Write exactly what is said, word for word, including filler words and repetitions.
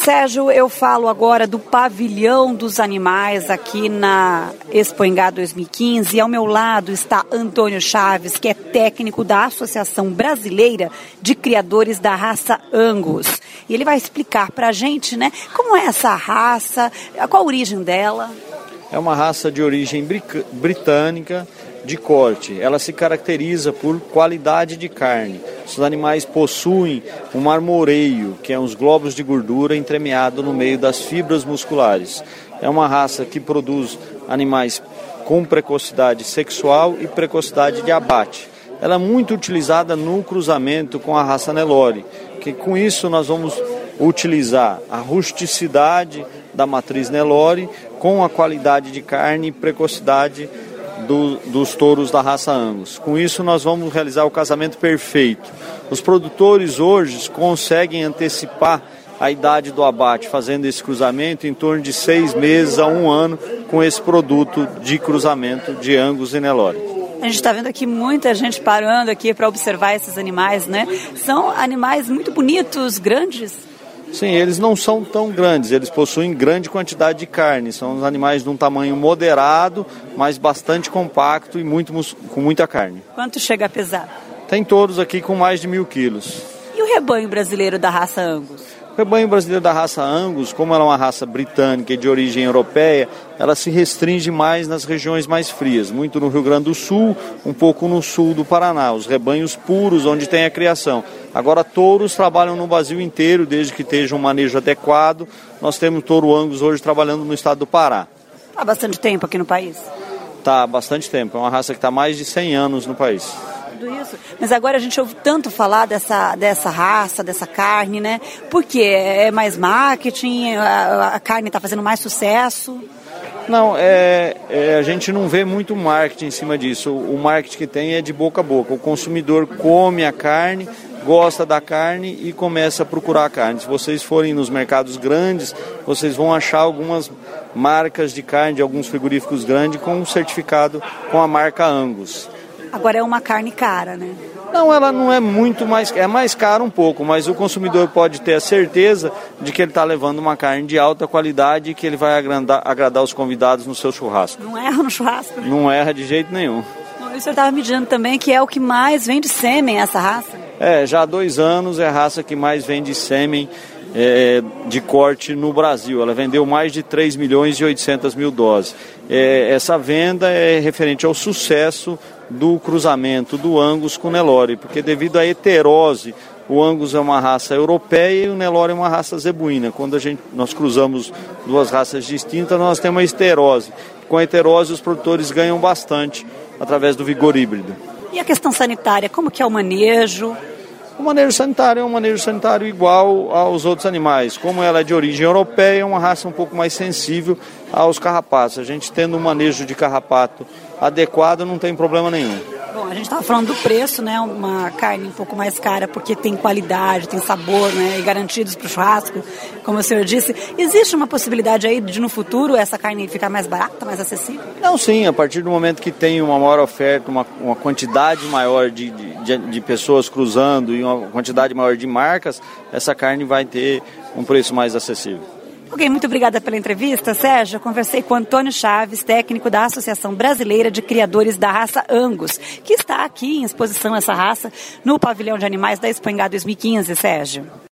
Sérgio, eu falo agora do pavilhão dos animais aqui na Expo Engá dois mil e quinze e ao meu lado está Antônio Chaves, que é técnico da Associação Brasileira de Criadores da Raça Angus. E ele vai explicar para a gente, né, como é essa raça, qual a origem dela. É uma raça de origem britânica, de corte. Ela se caracteriza por qualidade de carne. Os animais possuem um marmoreio, que é uns globos de gordura entremeado no meio das fibras musculares. É uma raça que produz animais com precocidade sexual e precocidade de abate. Ela é muito utilizada no cruzamento com a raça Nelore, que com isso nós vamos utilizar a rusticidade da matriz Nelore com a qualidade de carne e precocidade Do, dos touros da raça Angus. Com isso nós vamos realizar o casamento perfeito. Os produtores hoje conseguem antecipar a idade do abate, fazendo esse cruzamento em torno de seis meses a um ano com esse produto de cruzamento de Angus e Nelore. A gente está vendo aqui muita gente parando aqui para observar esses animais, né? São animais muito bonitos, grandes. Sim, eles não são tão grandes, eles possuem grande quantidade de carne, são os animais de um tamanho moderado, mas bastante compacto e muito, com muita carne. Quanto chega a pesar? Tem touros aqui com mais de mil quilos. E o rebanho brasileiro da raça Angus? O rebanho brasileiro da raça Angus, como ela é uma raça britânica e de origem europeia, ela se restringe mais nas regiões mais frias, muito no Rio Grande do Sul, um pouco no sul do Paraná, os rebanhos puros onde tem a criação. Agora, touros trabalham no Brasil inteiro, desde que esteja um manejo adequado. Nós temos touro Angus hoje trabalhando no estado do Pará. Há bastante tempo aqui no país? Está há bastante tempo, é uma raça que está há mais de cem anos no país. Tudo isso. Mas agora a gente ouve tanto falar dessa, dessa raça, dessa carne, né? Por quê? É mais marketing? A, a carne está fazendo mais sucesso? Não, é, é, a gente não vê muito marketing em cima disso. O, o marketing que tem é de boca a boca. O consumidor come a carne, gosta da carne e começa a procurar a carne. Se vocês forem nos mercados grandes, vocês vão achar algumas marcas de carne de alguns frigoríficos grandes com um certificado com a marca Angus. Agora é uma carne cara, né? Não, ela não é muito mais... É mais cara um pouco, mas o consumidor pode ter a certeza de que ele está levando uma carne de alta qualidade e que ele vai agradar, agradar os convidados no seu churrasco. Não erra no churrasco? Não erra de jeito nenhum. O senhor estava me dizendo também que é o que mais vende sêmen, essa raça? É, já há dois anos é a raça que mais vende sêmen é, de corte no Brasil. Ela vendeu mais de três milhões e oitocentas mil doses. É, essa venda é referente ao sucesso do cruzamento do Angus com o Nelore, porque devido à heterose, o Angus é uma raça europeia e o Nelore é uma raça zebuína. Quando a gente, nós cruzamos duas raças distintas, nós temos a heterose. Com a heterose, os produtores ganham bastante através do vigor híbrido. E a questão sanitária, como que é o manejo? O manejo sanitário é um manejo sanitário igual aos outros animais. Como ela é de origem europeia, é uma raça um pouco mais sensível aos carrapatos. A gente tendo um manejo de carrapato adequado, não tem problema nenhum. Bom, a gente estava falando do preço, né? Uma carne um pouco mais cara porque tem qualidade, tem sabor, né? E garantidos para o churrasco, como o senhor disse. Existe uma possibilidade aí de no futuro essa carne ficar mais barata, mais acessível? Não, sim. A partir do momento que tem uma maior oferta, uma, uma quantidade maior de, de, de pessoas cruzando e uma quantidade maior de marcas, essa carne vai ter um preço mais acessível. Ok, muito obrigada pela entrevista, Sérgio. Eu conversei com Antônio Chaves, técnico da Associação Brasileira de Criadores da Raça Angus, que está aqui em exposição essa raça no pavilhão de animais da Expo Engá dois mil e quinze, Sérgio.